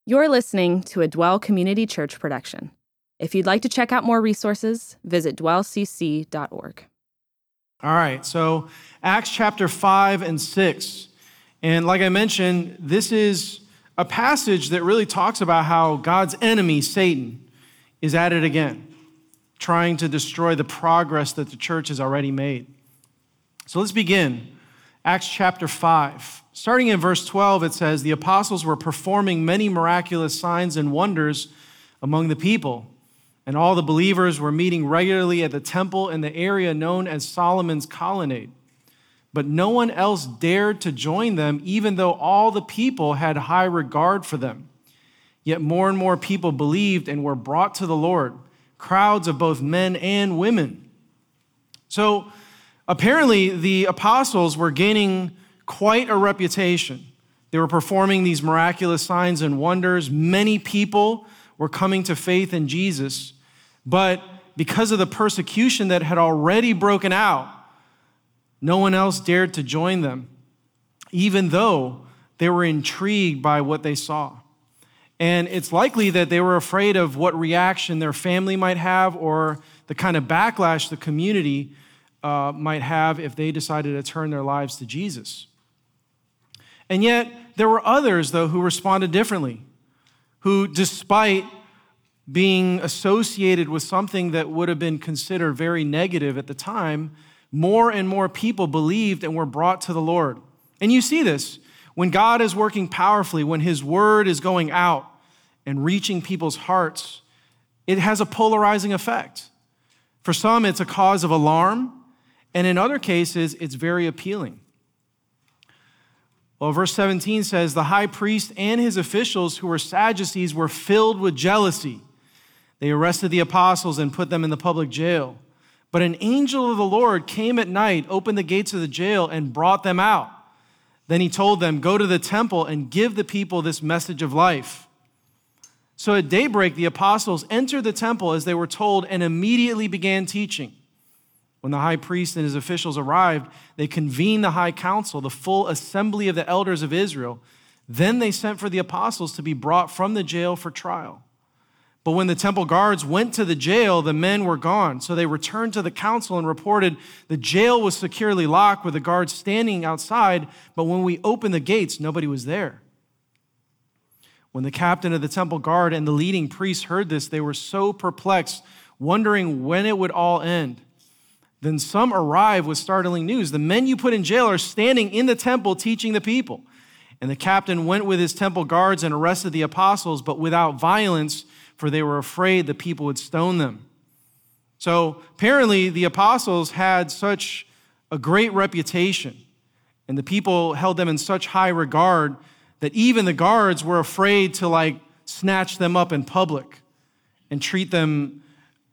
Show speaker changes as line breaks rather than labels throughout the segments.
You're listening to a Dwell Community Church production. If you'd like to check out more resources, visit dwellcc.org.
All right, so Acts chapter 5 and 6. And like I mentioned, this is a passage that really talks about how God's enemy, Satan, is at it again, trying to destroy the progress that the church has already made. So let's begin. Acts chapter 5. Starting in verse 12, it says, "The apostles were performing many miraculous signs and wonders among the people, and all the believers were meeting regularly at the temple in the area known as Solomon's Colonnade. But no one else dared to join them, even though all the people had high regard for them. Yet more and more people believed and were brought to the Lord, crowds of both men and women." So apparently the apostles were gaining quite a reputation. They were performing these miraculous signs and wonders. Many people were coming to faith in Jesus, but because of the persecution that had already broken out, no one else dared to join them, even though they were intrigued by what they saw. And it's likely that they were afraid of what reaction their family might have or the kind of backlash the community might have if they decided to turn their lives to Jesus. And yet, there were others, though, who responded differently, who, despite being associated with something that would have been considered very negative at the time, more and more people believed and were brought to the Lord. And you see this when God is working powerfully, when his word is going out and reaching people's hearts, it has a polarizing effect. For some, it's a cause of alarm, and in other cases, it's very appealing. Well, verse 17 says, "The high priest and his officials, who were Sadducees, were filled with jealousy. They arrested the apostles and put them in the public jail. But an angel of the Lord came at night, opened the gates of the jail, and brought them out. Then he told them, 'Go to the temple and give the people this message of life.' So at daybreak, the apostles entered the temple as they were told and immediately began teaching. When the high priest and his officials arrived, they convened the high council, the full assembly of the elders of Israel. Then they sent for the apostles to be brought from the jail for trial. But when the temple guards went to the jail, the men were gone. So they returned to the council and reported, 'The jail was securely locked with the guards standing outside, but when we opened the gates, nobody was there.' When the captain of the temple guard and the leading priests heard this, they were so perplexed, wondering when it would all end. Then some arrived with startling news. 'The men you put in jail are standing in the temple teaching the people.' And the captain went with his temple guards and arrested the apostles, but without violence, for they were afraid the people would stone them." So apparently the apostles had such a great reputation, and the people held them in such high regard that even the guards were afraid to snatch them up in public and treat them,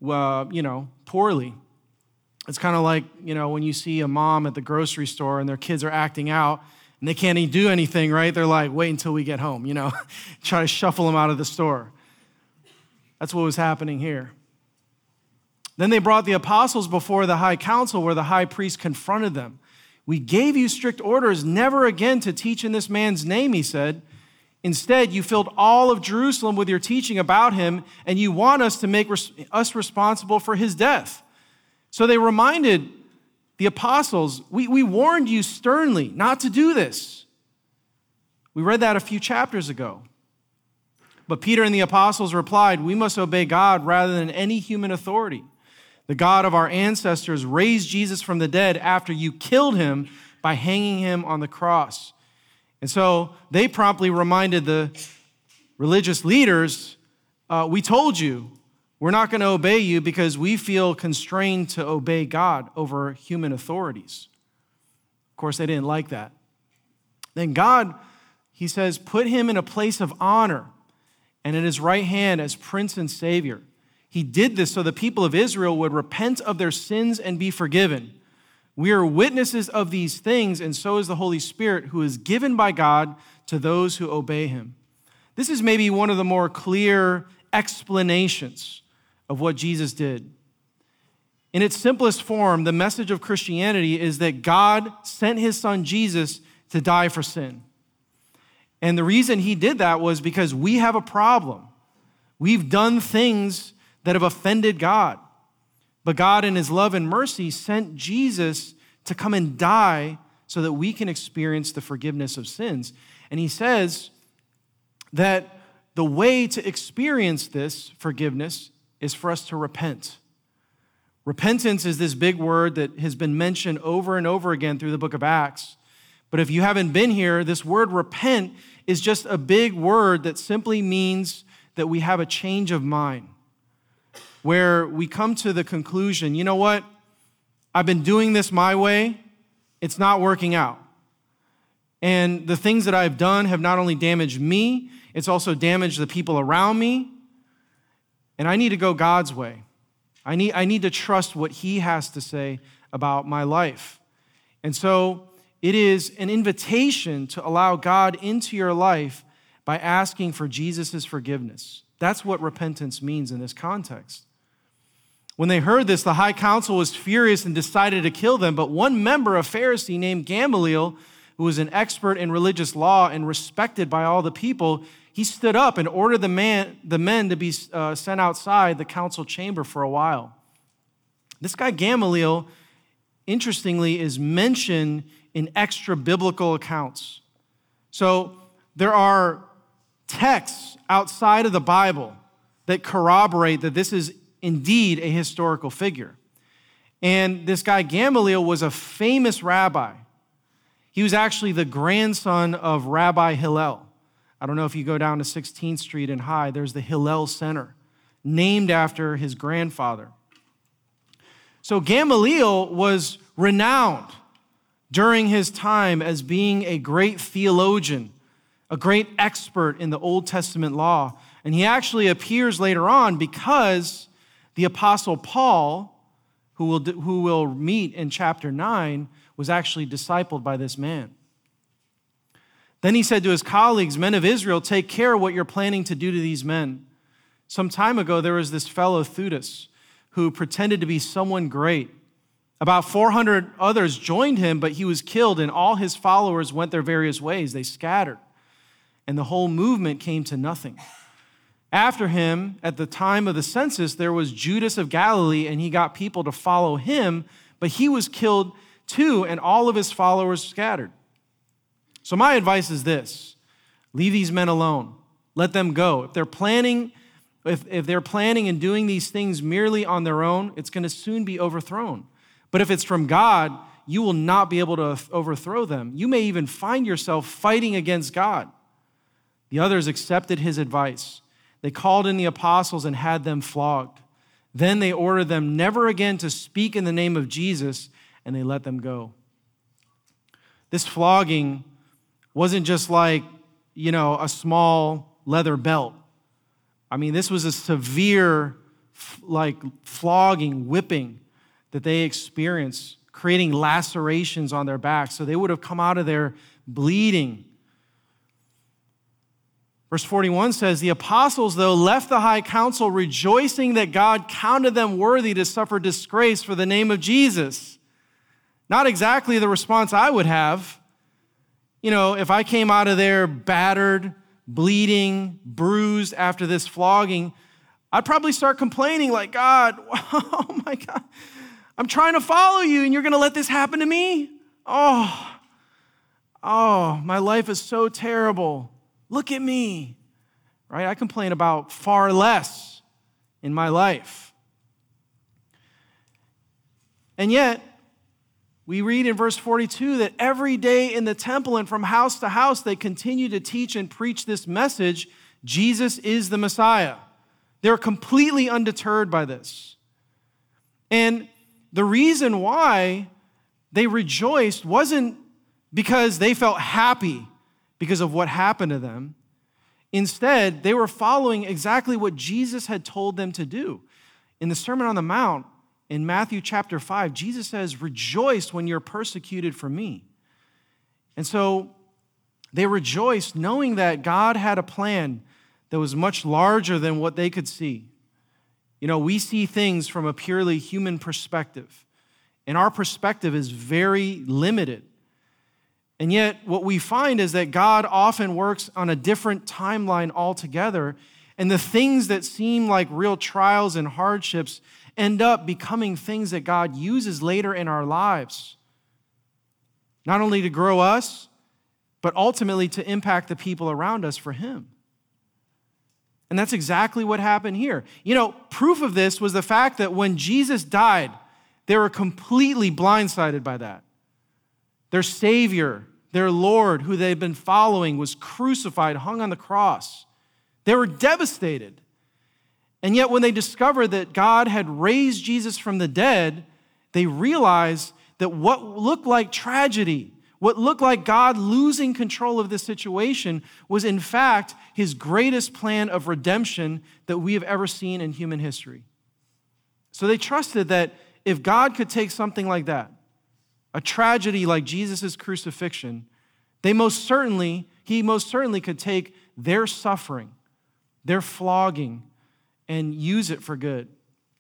poorly. It's kind of like, when you see a mom at the grocery store and their kids are acting out and they can't even do anything, right? They're like, "Wait until we get home," try to shuffle them out of the store. That's what was happening here. Then they brought the apostles before the high council where the high priest confronted them. "We gave you strict orders never again to teach in this man's name," he said. "Instead, you filled all of Jerusalem with your teaching about him, and you want us to make us responsible for his death." So they reminded the apostles, we warned you sternly not to do this. We read that a few chapters ago. But Peter and the apostles replied, "We must obey God rather than any human authority. The God of our ancestors raised Jesus from the dead after you killed him by hanging him on the cross." And so they promptly reminded the religious leaders, "We told you, we're not going to obey you because we feel constrained to obey God over human authorities." Of course, they didn't like that. Then God, he says, put him in a place of honor and at his right hand as Prince and Savior. He did this so the people of Israel would repent of their sins and be forgiven. We are witnesses of these things, and so is the Holy Spirit, who is given by God to those who obey him. This is maybe one of the more clear explanations of what Jesus did. In its simplest form, the message of Christianity is that God sent his son Jesus to die for sin. And the reason he did that was because we have a problem. We've done things that have offended God. But God, in his love and mercy, sent Jesus to come and die so that we can experience the forgiveness of sins. And he says that the way to experience this forgiveness is for us to repent. Repentance is this big word that has been mentioned over and over again through the book of Acts. But if you haven't been here, this word repent is just a big word that simply means that we have a change of mind, where we come to the conclusion, you know what? I've been doing this my way. It's not working out. And the things that I've done have not only damaged me, it's also damaged the people around me. And I need to go God's way. I need to trust what he has to say about my life. And so it is an invitation to allow God into your life by asking for Jesus' forgiveness. That's what repentance means in this context. When they heard this, the high council was furious and decided to kill them. But one member, a Pharisee named Gamaliel, who was an expert in religious law and respected by all the people, he stood up and ordered the men to be sent outside the council chamber for a while. This guy Gamaliel, interestingly, is mentioned in extra biblical accounts. So there are texts outside of the Bible that corroborate that this is indeed a historical figure. And this guy Gamaliel was a famous rabbi. He was actually the grandson of Rabbi Hillel. I don't know if you go down to 16th Street in High, there's the Hillel Center, named after his grandfather. So Gamaliel was renowned during his time as being a great theologian, a great expert in the Old Testament law. And he actually appears later on because the Apostle Paul, who will meet in chapter 9, was actually discipled by this man. Then he said to his colleagues, "Men of Israel, take care what you're planning to do to these men." Some time ago, there was this fellow Theudas who pretended to be someone great. About 400 others joined him, but he was killed, and all his followers went their various ways. They scattered, and the whole movement came to nothing. After him, at the time of the census, there was Judas of Galilee, and he got people to follow him, but he was killed too, and all of his followers scattered. So my advice is this: leave these men alone. Let them go. If they're planning and doing these things merely on their own, it's going to soon be overthrown. But if it's from God, you will not be able to overthrow them. You may even find yourself fighting against God. The others accepted his advice. They called in the apostles and had them flogged. Then they ordered them never again to speak in the name of Jesus, and they let them go. This flogging wasn't just like, a small leather belt. I mean, this was a severe, flogging, whipping that they experienced, creating lacerations on their backs. So they would have come out of there bleeding. Verse 41 says, "The apostles, though, left the high council rejoicing that God counted them worthy to suffer disgrace for the name of Jesus." Not exactly the response I would have. If I came out of there battered, bleeding, bruised after this flogging, I'd probably start complaining like, "God, oh my God, I'm trying to follow you and you're going to let this happen to me? Oh, my life is so terrible. Look at me," right? I complain about far less in my life. And yet, we read in verse 42 that every day in the temple and from house to house, they continue to teach and preach this message: Jesus is the Messiah. They're completely undeterred by this. And the reason why they rejoiced wasn't because they felt happy because of what happened to them. Instead, they were following exactly what Jesus had told them to do. In the Sermon on the Mount, in Matthew chapter 5, Jesus says, "Rejoice when you're persecuted for me." And so they rejoiced knowing that God had a plan that was much larger than what they could see. We see things from a purely human perspective, and our perspective is very limited. And yet, what we find is that God often works on a different timeline altogether, and the things that seem like real trials and hardships end up becoming things that God uses later in our lives, not only to grow us, but ultimately to impact the people around us for Him. And that's exactly what happened here. Proof of this was the fact that when Jesus died, they were completely blindsided by that. Their Savior, their Lord, who they'd been following, was crucified, hung on the cross. They were devastated. And yet when they discovered that God had raised Jesus from the dead, they realized that what looked like tragedy, what looked like God losing control of this situation, was in fact His greatest plan of redemption that we have ever seen in human history. So they trusted that if God could take something like that, a tragedy like Jesus' crucifixion, He most certainly could take their suffering, their flogging, and use it for good.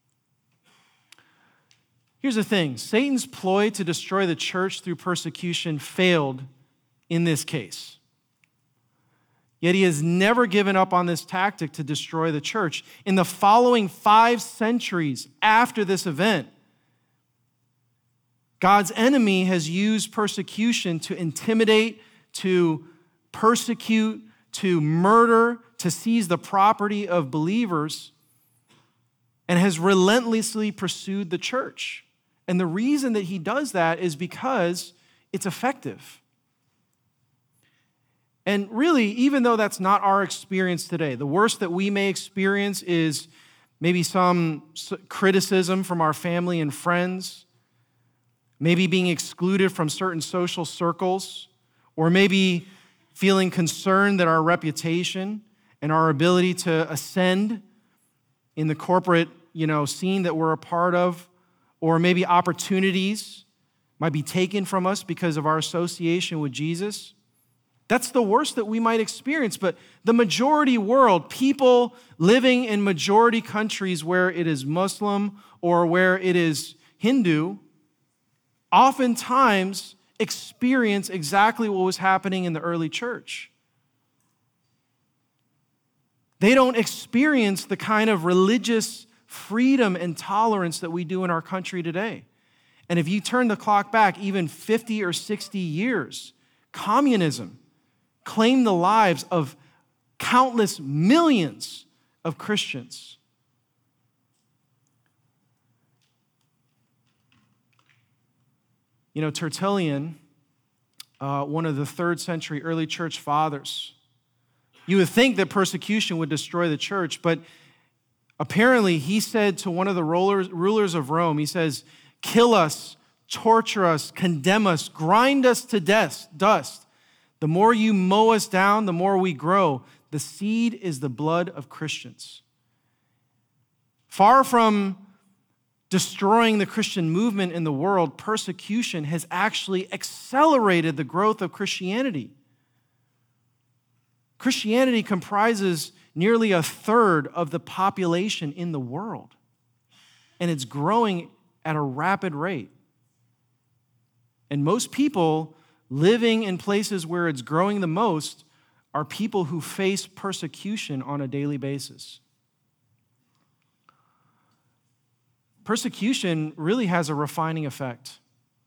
Here's the thing. Satan's ploy to destroy the church through persecution failed in this case. Yet he has never given up on this tactic to destroy the church. In the following 5 centuries after this event, God's enemy has used persecution to intimidate, to persecute, to murder, to seize the property of believers, and has relentlessly pursued the church. And the reason that he does that is because it's effective. And really, even though that's not our experience today, the worst that we may experience is maybe some criticism from our family and friends, maybe being excluded from certain social circles, or maybe feeling concerned that our reputation and our ability to ascend in the corporate, scene that we're a part of, or maybe opportunities might be taken from us because of our association with Jesus. That's the worst that we might experience. But the majority world, people living in majority countries where it is Muslim or where it is Hindu, oftentimes experience exactly what was happening in the early church. They don't experience the kind of religious freedom and tolerance that we do in our country today. And if you turn the clock back even 50 or 60 years, communism claimed the lives of countless millions of Christians. Tertullian, one of the 3rd century early church fathers, you would think that persecution would destroy the church, but apparently he said to one of the rulers of Rome, he says, "Kill us, torture us, condemn us, grind us to dust. The more you mow us down, the more we grow. The seed is the blood of Christians." Far from destroying the Christian movement in the world, persecution has actually accelerated the growth of Christianity. Christianity comprises nearly 1/3 of the population in the world, and it's growing at a rapid rate. And most people living in places where it's growing the most are people who face persecution on a daily basis. Persecution really has a refining effect.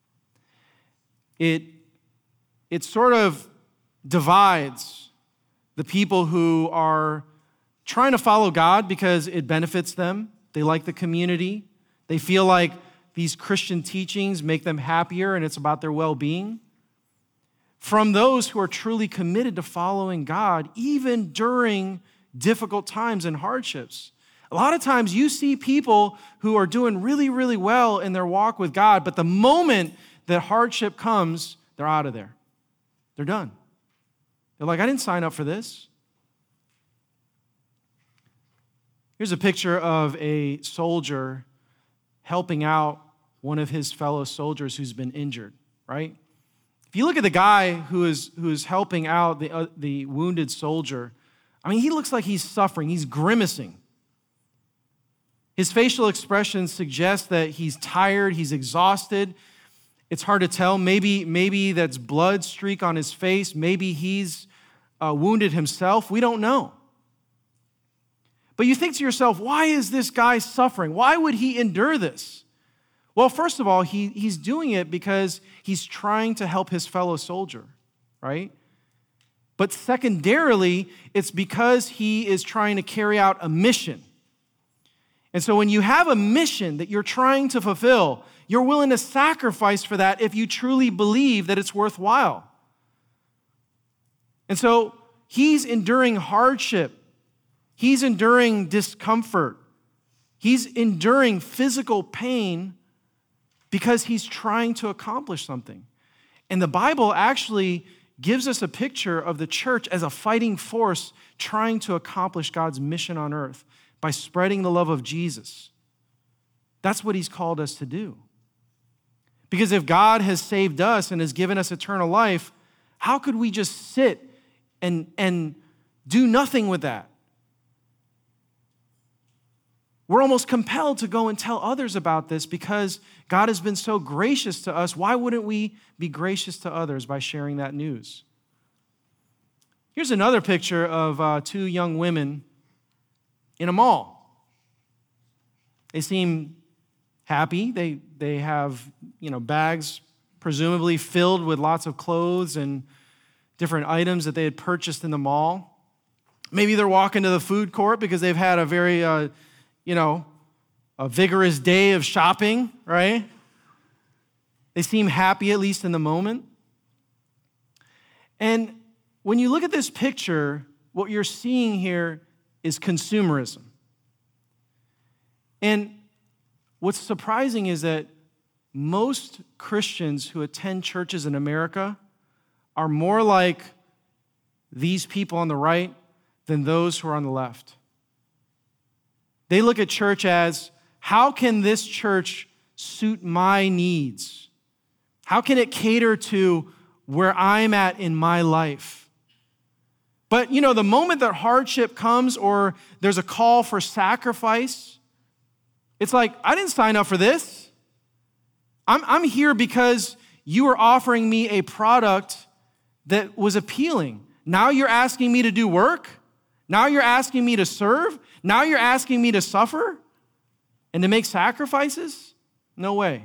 It sort of divides the people who are trying to follow God because it benefits them. They like the community. They feel like these Christian teachings make them happier and it's about their well-being. From those who are truly committed to following God, even during difficult times and hardships. A lot of times you see people who are doing really, really well in their walk with God, but the moment that hardship comes, they're out of there. They're done. They're like, I didn't sign up for this. Here's a picture of a soldier helping out one of his fellow soldiers who's been injured, right? If you look at the guy who is helping out the wounded soldier, he looks like he's suffering. He's grimacing. His facial expressions suggest that he's tired, he's exhausted, It's hard to tell. Maybe that's blood streak on his face. Maybe he's wounded himself. We don't know. But you think to yourself, why is this guy suffering? Why would he endure this? Well, first of all, he's doing it because he's trying to help his fellow soldier, right? But secondarily, it's because he is trying to carry out a mission. And so when you have a mission that you're trying to fulfill, you're willing to sacrifice for that if you truly believe that it's worthwhile. And so he's enduring hardship. He's enduring discomfort. He's enduring physical pain because he's trying to accomplish something. And the Bible actually gives us a picture of the church as a fighting force trying to accomplish God's mission on earth by spreading the love of Jesus. That's what he's called us to do. Because if God has saved us and has given us eternal life, how could we just sit and do nothing with that? We're almost compelled to go and tell others about this because God has been so gracious to us. Why wouldn't we be gracious to others by sharing that news? Here's another picture of two young women in a mall. They seem happy. They have, bags presumably filled with lots of clothes and different items that they had purchased in the mall. Maybe they're walking to the food court because they've had a very a vigorous day of shopping, right? They seem happy, at least in the moment. And when you look at this picture, what you're seeing here is consumerism. And what's surprising is that most Christians who attend churches in America are more like these people on the right than those who are on the left. They look at church as, how can this church suit my needs? How can it cater to where I'm at in my life? But, the moment that hardship comes or there's a call for sacrifice, it's like, I didn't sign up for this. I'm here because you are offering me a product that was appealing. Now you're asking me to do work? Now you're asking me to serve? Now you're asking me to suffer and to make sacrifices? No way.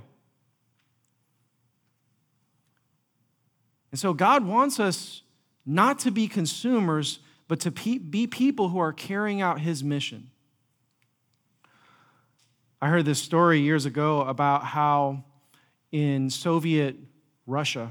And so God wants us not to be consumers, but to be people who are carrying out his mission. I heard this story years ago about how in Soviet Russia,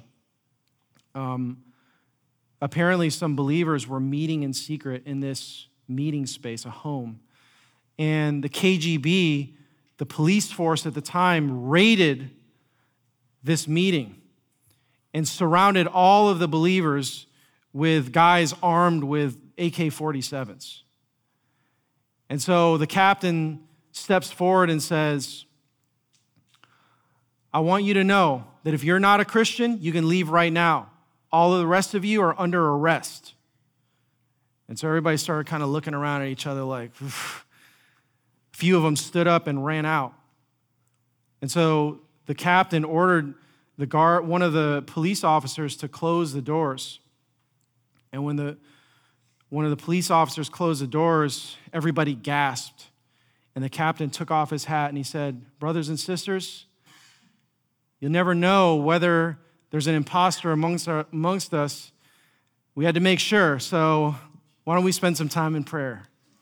apparently some believers were meeting in secret in this meeting space, a home. And the KGB, the police force at the time, raided this meeting and surrounded all of the believers with guys armed with AK-47s. And so the captain steps forward and says, I want you to know that if you're not a Christian, you can leave right now. All of the rest of you are under arrest. And so everybody started kind of looking around at each other like, oof. A few of them stood up and ran out. And so the captain ordered one of the police officers to close the doors. And when one of the police officers closed the doors, everybody gasped. And the captain took off his hat and he said, brothers and sisters, you'll never know whether there's an imposter amongst us. We had to make sure, so why don't we spend some time in prayer?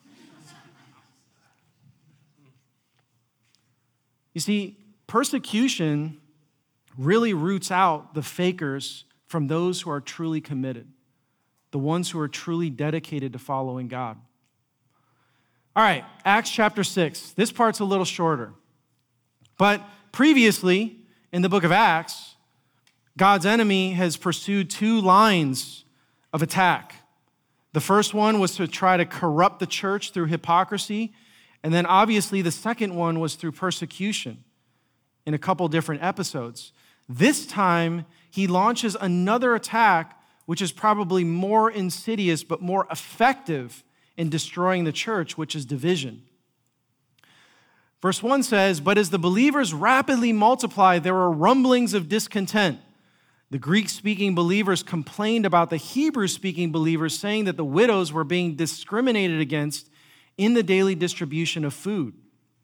You see, persecution really roots out the fakers from those who are truly committed, the ones who are truly dedicated to following God. All right, Acts chapter 6. This part's a little shorter. But previously, in the book of Acts, God's enemy has pursued two lines of attack. The first one was to try to corrupt the church through hypocrisy. And then obviously the second one was through persecution in a couple different episodes. This time, he launches another attack, which is probably more insidious but more effective in destroying the church, which is division. Verse 1 says, "But as the believers rapidly multiplied, there were rumblings of discontent. The Greek-speaking believers complained about the Hebrew-speaking believers, saying that the widows were being discriminated against in the daily distribution of food."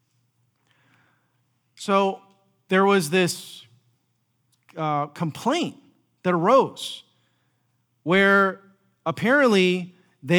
So there was this complaint that arose where apparently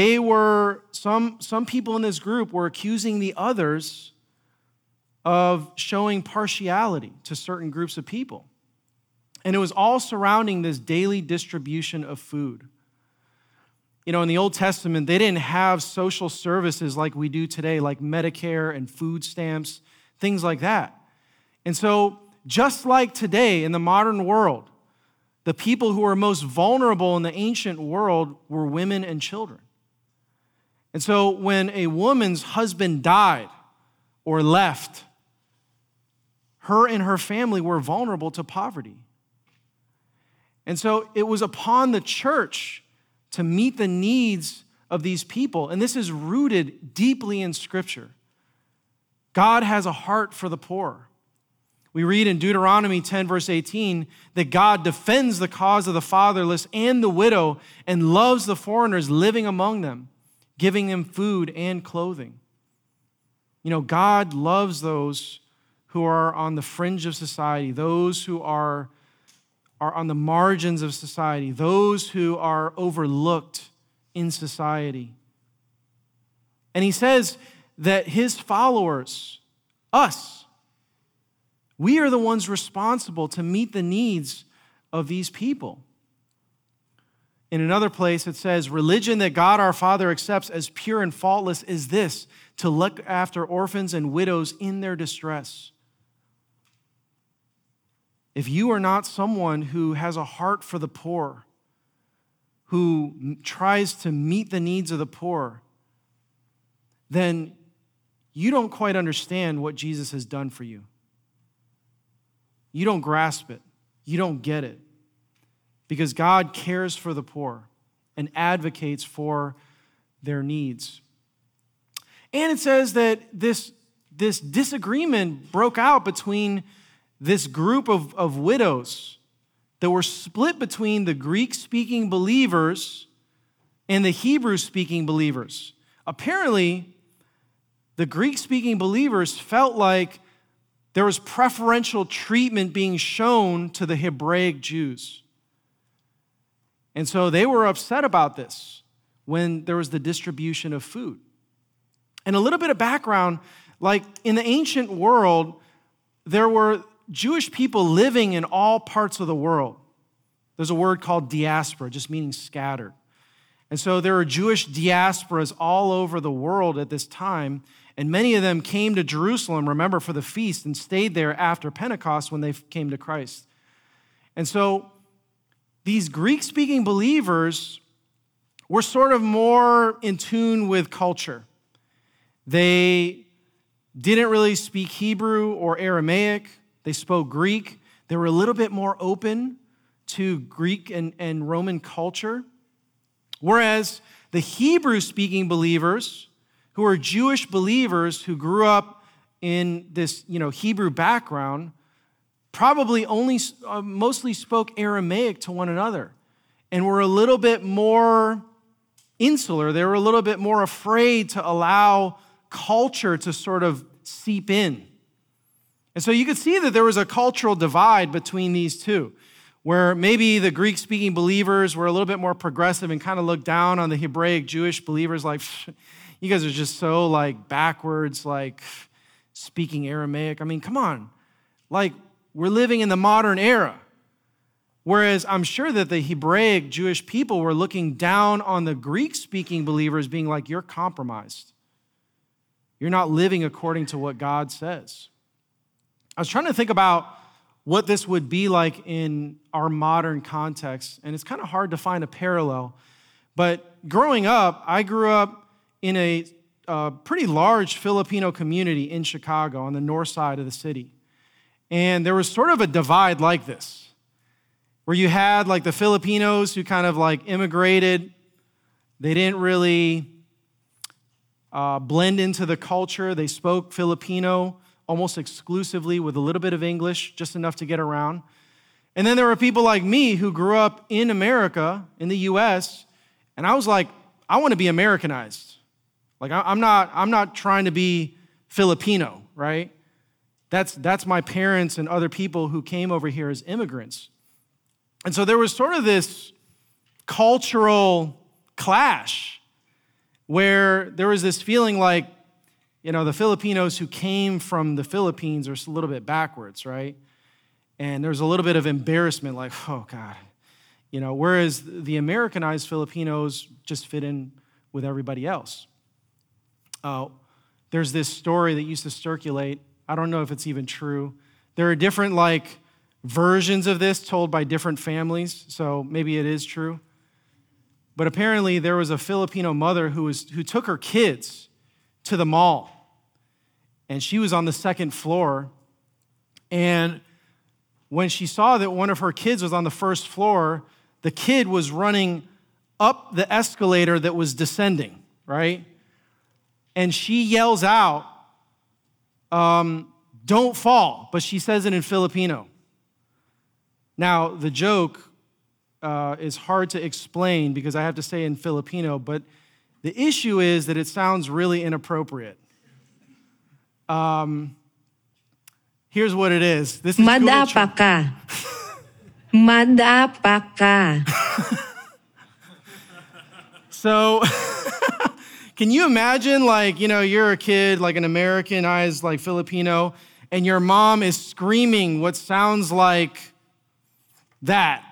some people in this group were accusing the others of showing partiality to certain groups of people. And it was all surrounding this daily distribution of food. You know, in the Old Testament, they didn't have social services like we do today, like Medicare and food stamps, things like that. And so, just like today in the modern world, the people who were most vulnerable in the ancient world were women and children. And so, when a woman's husband died or left, her and her family were vulnerable to poverty. And so it was upon the church to meet the needs of these people. And this is rooted deeply in Scripture. God has a heart for the poor. We read in Deuteronomy 10, verse 18, that God defends the cause of the fatherless and the widow and loves the foreigners living among them, giving them food and clothing. You know, God loves those who are on the fringe of society, those who are on the margins of society, those who are overlooked in society. And he says that his followers, us, we are the ones responsible to meet the needs of these people. In another place, it says, "Religion that God our Father accepts as pure and faultless is this, to look after orphans and widows in their distress." If you are not someone who has a heart for the poor, who tries to meet the needs of the poor, then you don't quite understand what Jesus has done for you. You don't grasp it. You don't get it. Because God cares for the poor and advocates for their needs. And it says that this disagreement broke out between this group of widows that were split between the Greek-speaking believers and the Hebrew-speaking believers. Apparently, the Greek-speaking believers felt like there was preferential treatment being shown to the Hebraic Jews. And so they were upset about this when there was the distribution of food. And a little bit of background, like in the ancient world, there were Jewish people living in all parts of the world. There's a word called diaspora, just meaning scattered. And so there are Jewish diasporas all over the world at this time, and many of them came to Jerusalem, remember, for the feast and stayed there after Pentecost when they came to Christ. And so these Greek-speaking believers were sort of more in tune with culture. They didn't really speak Hebrew or Aramaic. They spoke Greek. They were a little bit more open to Greek and Roman culture. Whereas the Hebrew-speaking believers, who are Jewish believers who grew up in this, Hebrew background, probably only mostly spoke Aramaic to one another and were a little bit more insular. They were a little bit more afraid to allow culture to sort of seep in. And so you could see that there was a cultural divide between these two, where maybe the Greek-speaking believers were a little bit more progressive and kind of looked down on the Hebraic Jewish believers like, you guys are just so backwards, speaking Aramaic. I mean, come on. We're living in the modern era. Whereas I'm sure that the Hebraic Jewish people were looking down on the Greek-speaking believers being like, you're compromised. You're not living according to what God says. I was trying to think about what this would be like in our modern context, and it's kind of hard to find a parallel. But growing up, I grew up in a pretty large Filipino community in Chicago on the north side of the city. And there was sort of a divide like this, where you had the Filipinos who kind of immigrated. They didn't really blend into the culture. They spoke Filipino almost exclusively with a little bit of English, just enough to get around. And then there were people like me who grew up in America, in the US, and I was like, I want to be Americanized. Like, I'm not trying to be Filipino, right? That's my parents and other people who came over here as immigrants. And so there was sort of this cultural clash where there was this feeling like, the Filipinos who came from the Philippines are a little bit backwards, right? And there's a little bit of embarrassment, like, oh God. Whereas the Americanized Filipinos just fit in with everybody else. There's this story that used to circulate. I don't know if it's even true. There are different versions of this told by different families, so maybe it is true. But apparently there was a Filipino mother who took her kids to the mall, and she was on the second floor, and when she saw that one of her kids was on the first floor, the kid was running up the escalator that was descending, right? And she yells out, don't fall, but she says it in Filipino. Now, the joke is hard to explain because I have to say in Filipino, but the issue is that it sounds really inappropriate. Here's what it is. This is
Madapa ka. Madapa ka.
So, can you imagine, you're a kid, an Americanized, Filipino, and your mom is screaming what sounds like that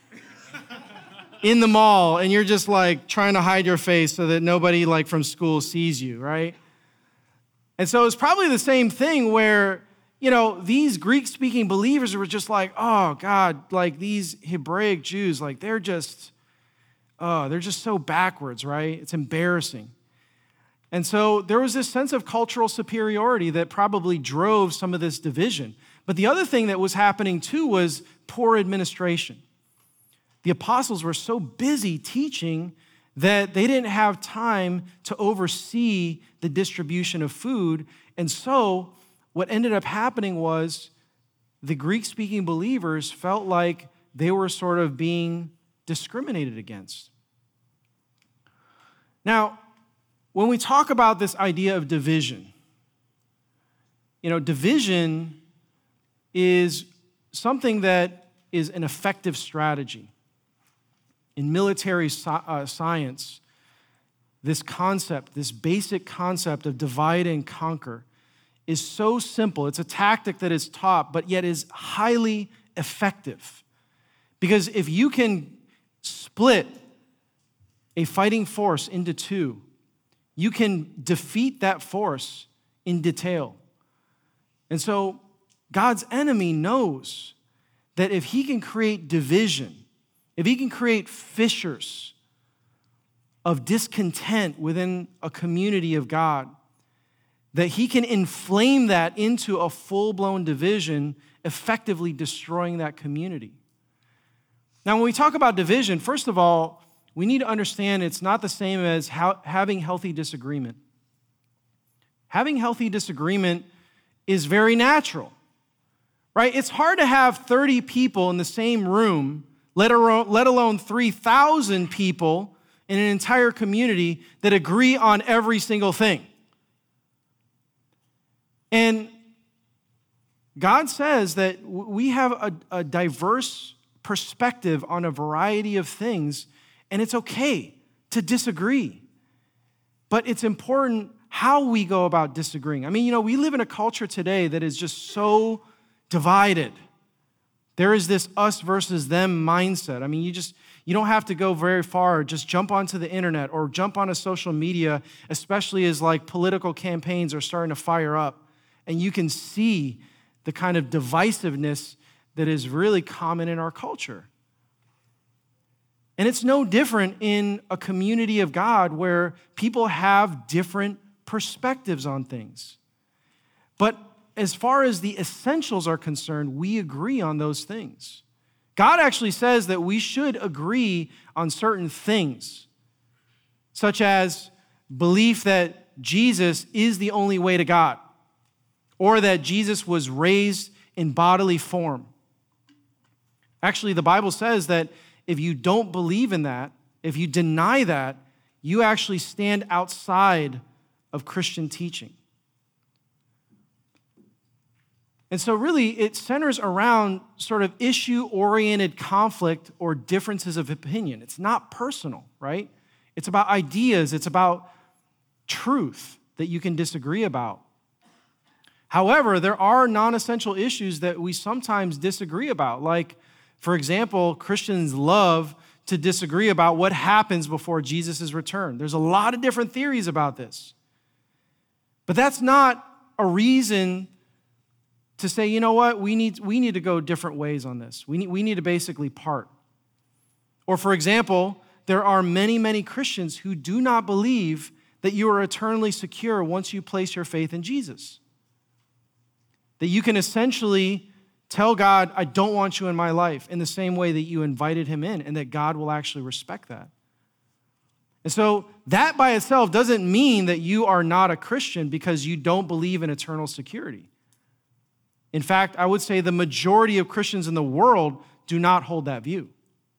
in the mall, and you're just trying to hide your face so that nobody from school sees you, right? And so it's probably the same thing where, these Greek-speaking believers were just oh God, these Hebraic Jews, they're just so backwards, right? It's embarrassing. And so there was this sense of cultural superiority that probably drove some of this division. But the other thing that was happening too was poor administration. The apostles were so busy teaching that they didn't have time to oversee the distribution of food. And so what ended up happening was the Greek-speaking believers felt like they were sort of being discriminated against. Now, when we talk about this idea of division, division is something that is an effective strategy. In military science, this basic concept of divide and conquer is so simple. It's a tactic that is taught, but yet is highly effective. Because if you can split a fighting force into two, you can defeat that force in detail. And so God's enemy knows that if he can create division, if he can create fissures of discontent within a community of God, that he can inflame that into a full-blown division, effectively destroying that community. Now, when we talk about division, first of all, we need to understand it's not the same as having healthy disagreement. Having healthy disagreement is very natural, right? It's hard to have 30 people in the same room, let alone 3,000 people in an entire community that agree on every single thing. And God says that we have a diverse perspective on a variety of things, and it's okay to disagree. But it's important how we go about disagreeing. I mean, we live in a culture today that is just so divided. There is this us versus them mindset. I mean, you don't have to go very far. Just jump onto the internet or jump onto social media, especially as political campaigns are starting to fire up. And you can see the kind of divisiveness that is really common in our culture. And it's no different in a community of God where people have different perspectives on things. But as far as the essentials are concerned, we agree on those things. God actually says that we should agree on certain things, such as belief that Jesus is the only way to God, or that Jesus was raised in bodily form. Actually, the Bible says that if you don't believe in that, if you deny that, you actually stand outside of Christian teaching. And so really, it centers around sort of issue-oriented conflict or differences of opinion. It's not personal, right? It's about ideas. It's about truth that you can disagree about. However, there are non-essential issues that we sometimes disagree about. Like, for example, Christians love to disagree about what happens before Jesus' return. There's a lot of different theories about this. But that's not a reason to say, you know what, we need to go different ways on this. We need to basically part. Or for example, there are many, many Christians who do not believe that you are eternally secure once you place your faith in Jesus. That you can essentially tell God, I don't want you in my life, in the same way that you invited him in, and that God will actually respect that. And so that by itself doesn't mean that you are not a Christian because you don't believe in eternal security. In fact, I would say the majority of Christians in the world do not hold that view.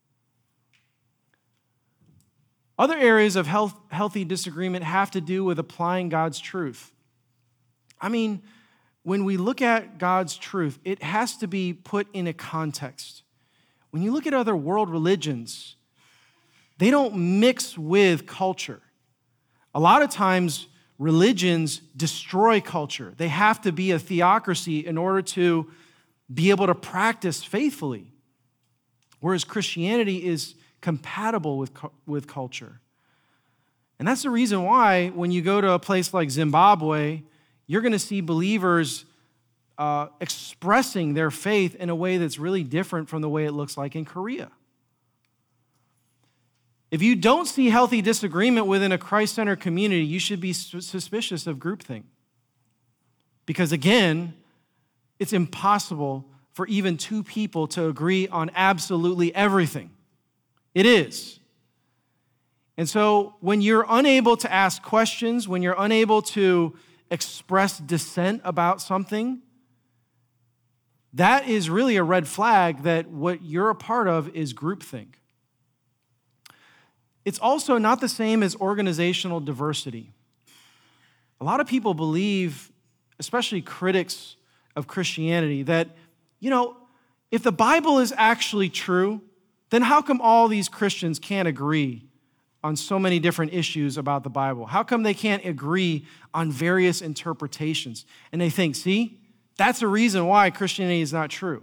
Other areas of healthy disagreement have to do with applying God's truth. I mean, when we look at God's truth, it has to be put in a context. When you look at other world religions, they don't mix with culture. A lot of times, religions destroy culture. They have to be a theocracy in order to be able to practice faithfully, whereas Christianity is compatible with culture. And that's the reason why when you go to a place like Zimbabwe, you're going to see believers expressing their faith in a way that's really different from the way it looks like in Korea. If you don't see healthy disagreement within a Christ-centered community, you should be suspicious of groupthink. Because again, it's impossible for even two people to agree on absolutely everything. It is. And so when you're unable to ask questions, when you're unable to express dissent about something, that is really a red flag that what you're a part of is groupthink. It's also not the same as organizational diversity. A lot of people believe, especially critics of Christianity, that, if the Bible is actually true, then how come all these Christians can't agree on so many different issues about the Bible? How come they can't agree on various interpretations? And they think, see, that's a reason why Christianity is not true.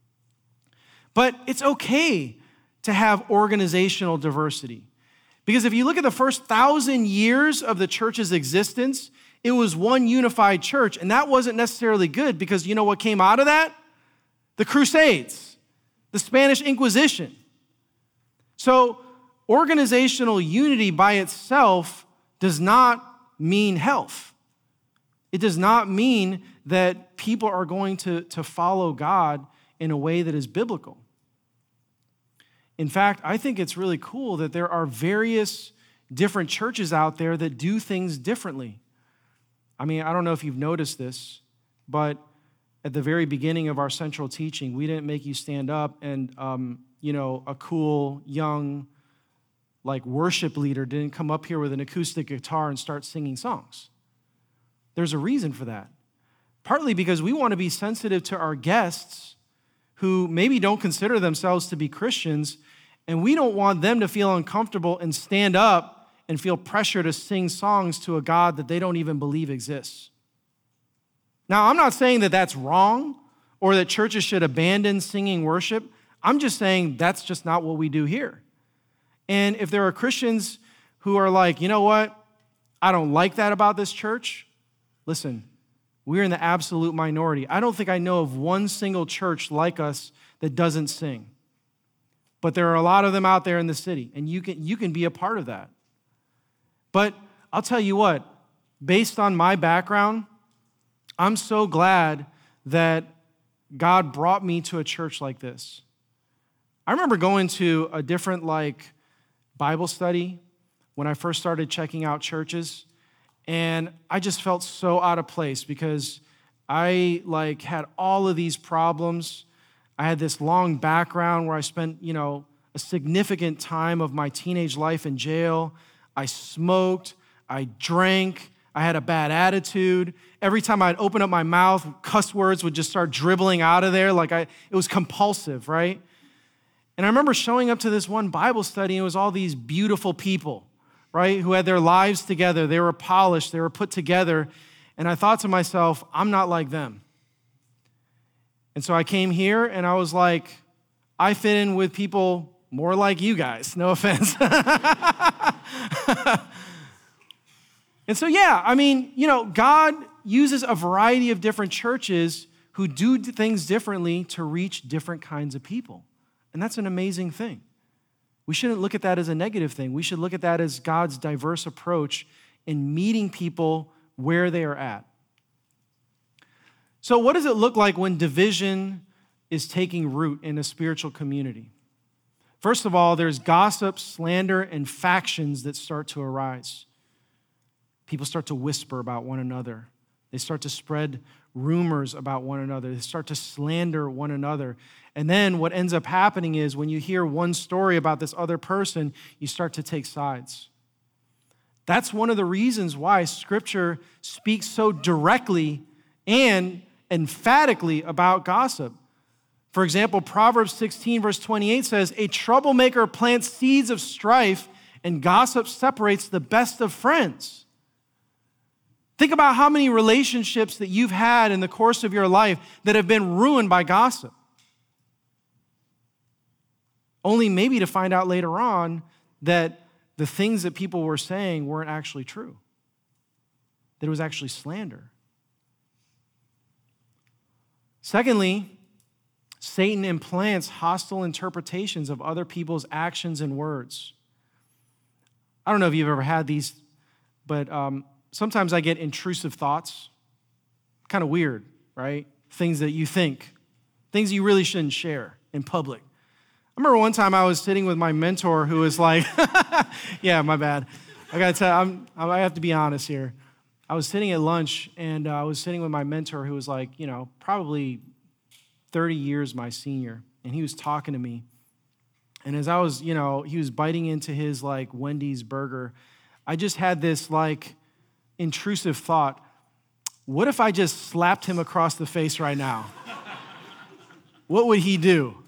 But it's okay to have organizational diversity. Because if you look at the first 1,000 years of the church's existence, it was one unified church, and that wasn't necessarily good because you know what came out of that? The Crusades, the Spanish Inquisition. So organizational unity by itself does not mean health. It does not mean that people are going to follow God in a way that is biblical. In fact, I think it's really cool that there are various different churches out there that do things differently. I mean, I don't know if you've noticed this, but at the very beginning of our central teaching, we didn't make you stand up and, a cool, young, worship leader didn't come up here with an acoustic guitar and start singing songs. There's a reason for that. Partly because we want to be sensitive to our guests who maybe don't consider themselves to be Christians, and we don't want them to feel uncomfortable and stand up and feel pressure to sing songs to a God that they don't even believe exists. Now, I'm not saying that that's wrong or that churches should abandon singing worship. I'm just saying that's just not what we do here. And if there are Christians who are like, you know what, I don't like that about this church, listen, we're in the absolute minority. I don't think I know of one single church like us that doesn't sing. But there are a lot of them out there in the city, and you can be a part of that. But I'll tell you what, based on my background, I'm so glad that God brought me to a church like this. I remember going to a different Bible study when I first started checking out churches, and I just felt so out of place because I had all of these problems. I had this long background where I spent, a significant time of my teenage life in jail. I smoked, I drank, I had a bad attitude. Every time I'd open up my mouth, cuss words would just start dribbling out of there. It was compulsive, right? And I remember showing up to this one Bible study, and it was all these beautiful people, right, who had their lives together. They were polished, they were put together. And I thought to myself, I'm not like them. And so I came here, and I was like, I fit in with people more like you guys, no offense. And so, God uses a variety of different churches who do things differently to reach different kinds of people. And that's an amazing thing. We shouldn't look at that as a negative thing. We should look at that as God's diverse approach in meeting people where they are at. So what does it look like when division is taking root in a spiritual community? First of all, there's gossip, slander, and factions that start to arise. People start to whisper about one another. They start to spread rumors about one another. They start to slander one another. And then what ends up happening is when you hear one story about this other person, you start to take sides. That's one of the reasons why Scripture speaks so directly and emphatically about gossip. For example, Proverbs 16, verse 28 says, "A troublemaker plants seeds of strife, and gossip separates the best of friends." Think about how many relationships that you've had in the course of your life that have been ruined by gossip. Only maybe to find out later on that the things that people were saying weren't actually true, that it was actually slander. Secondly, Satan implants hostile interpretations of other people's actions and words. I don't know if you've ever had these, but sometimes I get intrusive thoughts. Kind of weird, right? Things that you think, things you really shouldn't share in public. I remember one time I was sitting with my mentor who was like, yeah, my bad. I got to tell you, I have to be honest here. I was sitting at lunch, and I was sitting with my mentor who was like, probably 30 years my senior, and he was talking to me. And as I was, he was biting into his Wendy's burger, I just had this intrusive thought, what if I just slapped him across the face right now? What would he do?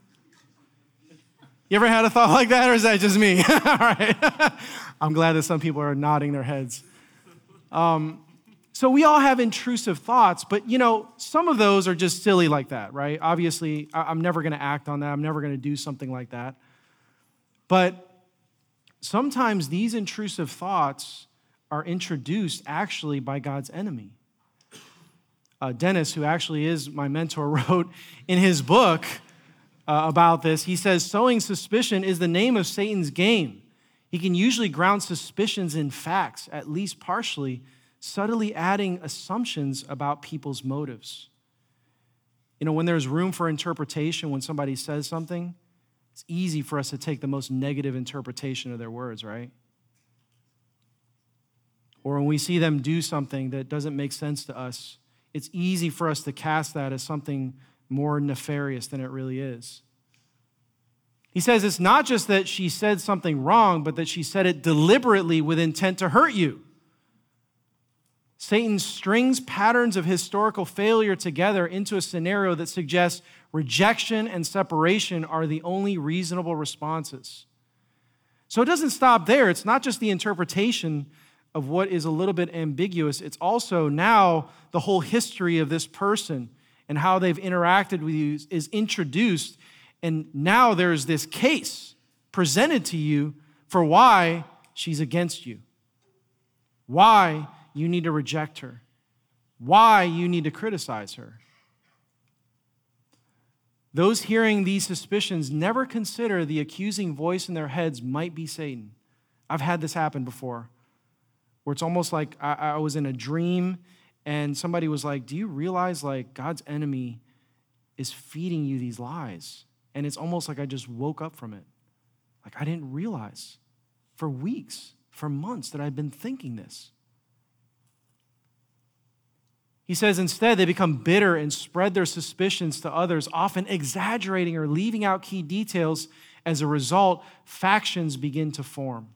You ever had a thought like that, or is that just me? All right. I'm glad that some people are nodding their heads. So we all have intrusive thoughts, but some of those are just silly like that, right? Obviously, I'm never going to act on that. I'm never going to do something like that. But sometimes these intrusive thoughts are introduced actually by God's enemy. Dennis, who actually is my mentor, wrote in his book about this. He says, sowing suspicion is the name of Satan's game. He can usually ground suspicions in facts, at least partially, subtly adding assumptions about people's motives. When there's room for interpretation, when somebody says something, it's easy for us to take the most negative interpretation of their words, right? Or when we see them do something that doesn't make sense to us, it's easy for us to cast that as something more nefarious than it really is. He says it's not just that she said something wrong, but that she said it deliberately with intent to hurt you. Satan strings patterns of historical failure together into a scenario that suggests rejection and separation are the only reasonable responses. So it doesn't stop there. It's not just the interpretation of what is a little bit ambiguous. It's also now the whole history of this person and how they've interacted with you is introduced. And now there's this case presented to you for why she's against you, why you need to reject her, why you need to criticize her. Those hearing these suspicions never consider the accusing voice in their heads might be Satan. I've had this happen before, where it's almost like I was in a dream and somebody was like, do you realize God's enemy is feeding you these lies? And it's almost like I just woke up from it. I didn't realize for weeks, for months that I'd been thinking this. He says instead they become bitter and spread their suspicions to others, often exaggerating or leaving out key details. As a result, factions begin to form.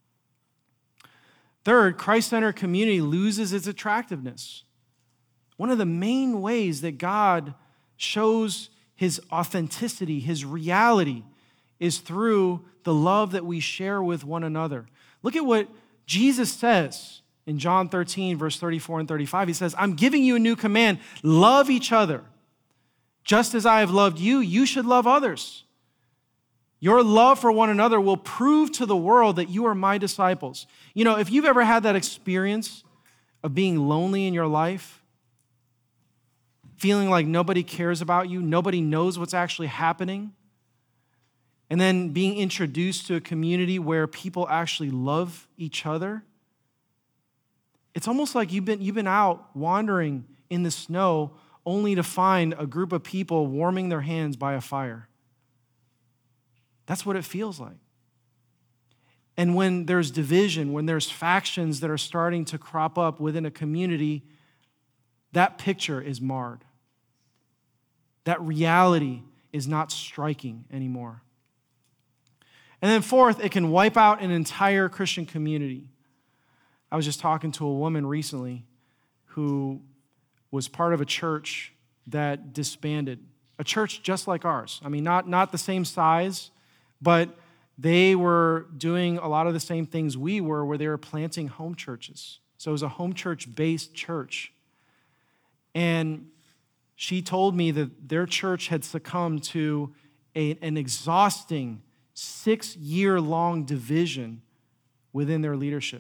Third, Christ-centered community loses its attractiveness. One of the main ways that God shows his authenticity, his reality, is through the love that we share with one another. Look at what Jesus says in John 13, verse 34 and 35. He says, I'm giving you a new command. Love each other. Just as I have loved you, you should love others. Your love for one another will prove to the world that you are my disciples. You know, if you've ever had that experience of being lonely in your life, feeling like nobody cares about you, nobody knows what's actually happening, and then being introduced to a community where people actually love each other, it's almost like you've been out wandering in the snow only to find a group of people warming their hands by a fire. That's what it feels like. And when there's division, when there's factions that are starting to crop up within a community, that picture is marred. That reality is not striking anymore. And then fourth, it can wipe out an entire Christian community. I was just talking to a woman recently who was part of a church that disbanded, a church just like ours. I mean, not the same size, but they were doing a lot of the same things we were, where they were planting home churches. So it was a home church-based church. And she told me that their church had succumbed to an exhausting 6-year-long division within their leadership.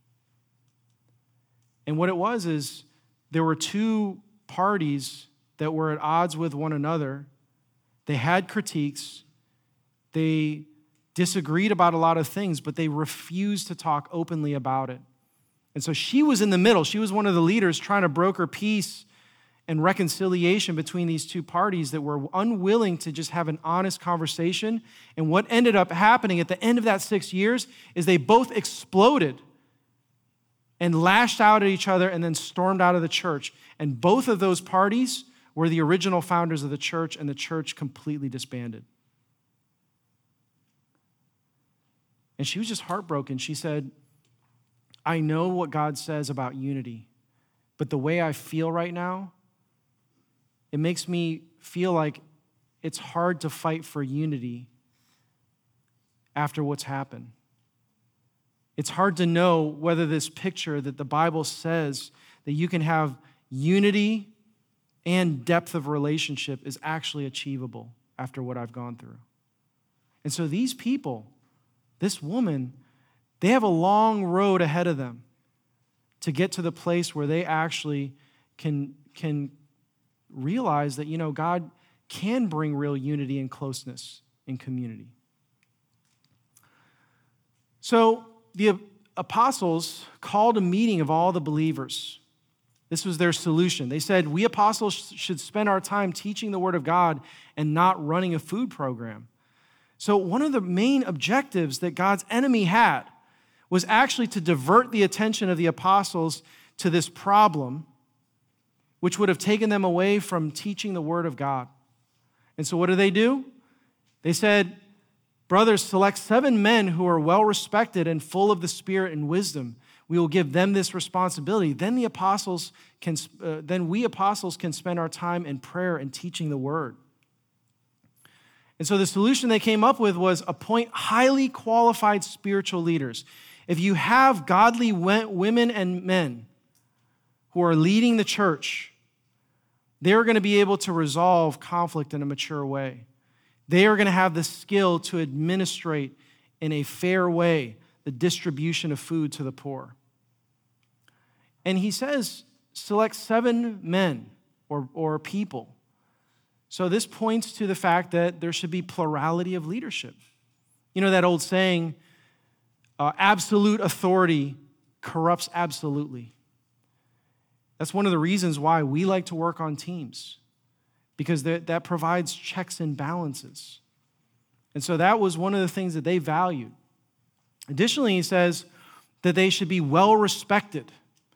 And what it was is there were two parties that were at odds with one another. They had critiques. They disagreed about a lot of things, but they refused to talk openly about it. And so she was in the middle. She was one of the leaders trying to broker peace and reconciliation between these two parties that were unwilling to just have an honest conversation. And what ended up happening at the end of that 6 years is they both exploded and lashed out at each other and then stormed out of the church. And both of those parties were the original founders of the church, and the church completely disbanded. And she was just heartbroken. She said, I know what God says about unity, but the way I feel right now, it makes me feel like it's hard to fight for unity after what's happened. It's hard to know whether this picture that the Bible says that you can have unity and depth of relationship is actually achievable after what I've gone through. And so these people, this woman, they have a long road ahead of them to get to the place where they actually can realize that, God can bring real unity and closeness in community. So the apostles called a meeting of all the believers. This was their solution. They said, we apostles should spend our time teaching the word of God and not running a food program. So one of the main objectives that God's enemy had was actually to divert the attention of the apostles to this problem, which would have taken them away from teaching the word of God. And so what do? They said, brothers, select 7 men who are well-respected and full of the Spirit and wisdom. We will give them this responsibility. Then we apostles can spend our time in prayer and teaching the word. And so the solution they came up with was appoint highly qualified spiritual leaders. If you have godly women and men who are leading the church, they're going to be able to resolve conflict in a mature way. They are going to have the skill to administrate in a fair way the distribution of food to the poor. And he says, select 7 men or people. So this points to the fact that there should be plurality of leadership. You know that old saying, absolute authority corrupts absolutely. That's one of the reasons why we like to work on teams, because that provides checks and balances. And so that was one of the things that they valued. Additionally, he says that they should be well respected.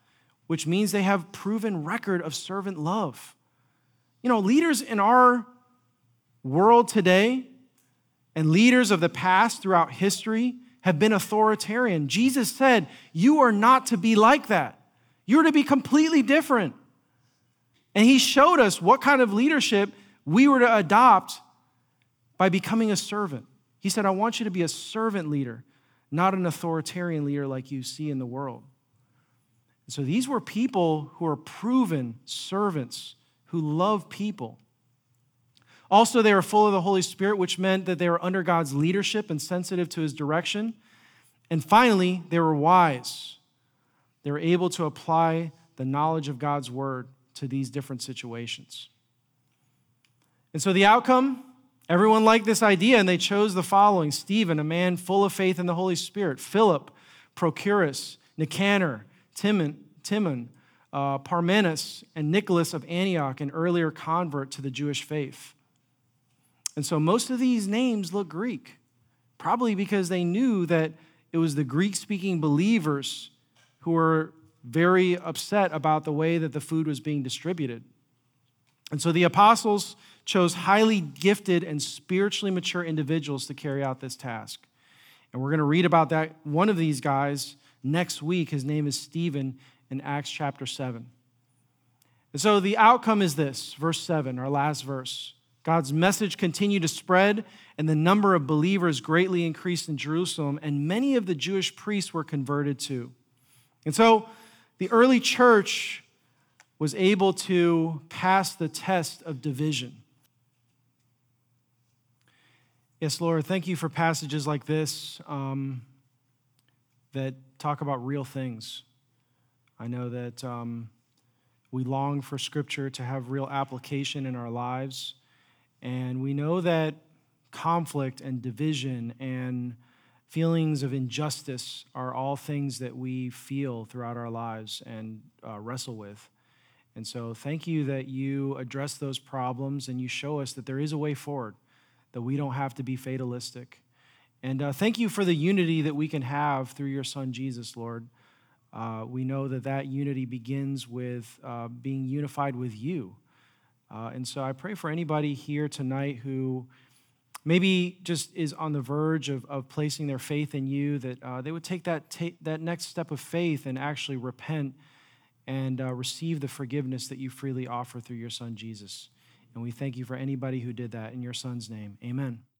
which means they have proven record of servant love. You know, leaders in our world today and leaders of the past throughout history have been authoritarian. Jesus said, you are not to be like that. You're to be completely different. And he showed us what kind of leadership we were to adopt by becoming a servant. He said, I want you to be a servant leader, not an authoritarian leader like you see in the world. And so these were people who are proven servants who love people. Also, they were full of the Holy Spirit, which meant that they were under God's leadership and sensitive to his direction. And finally, they were wise. They were able to apply the knowledge of God's word to these different situations. And so the outcome, everyone liked this idea, and they chose the following: Stephen, a man full of faith in the Holy Spirit; Philip, Prochorus, Nicanor, Timon, Parmenas, and Nicholas of Antioch, an earlier convert to the Jewish faith. And so most of these names look Greek, probably because they knew that it was the Greek-speaking believers who were very upset about the way that the food was being distributed. And so the apostles chose highly gifted and spiritually mature individuals to carry out this task. And we're going to read about that one of these guys next week. His name is Stephen in Acts chapter 7. And so the outcome is this, verse 7, our last verse. God's message continued to spread, and the number of believers greatly increased in Jerusalem, and many of the Jewish priests were converted too. And so the early church was able to pass the test of division. Yes, Lord, thank you for passages like this that talk about real things. I know that we long for Scripture to have real application in our lives, and we know that conflict and division and feelings of injustice are all things that we feel throughout our lives and wrestle with. And so thank you that you address those problems and you show us that there is a way forward, that we don't have to be fatalistic. And thank you for the unity that we can have through your Son, Jesus, Lord. We know that that unity begins with being unified with you. And so I pray for anybody here tonight who maybe just is on the verge of placing their faith in you, that they would take that next step of faith and actually repent and receive the forgiveness that you freely offer through your Son, Jesus. And we thank you for anybody who did that in your Son's name. Amen.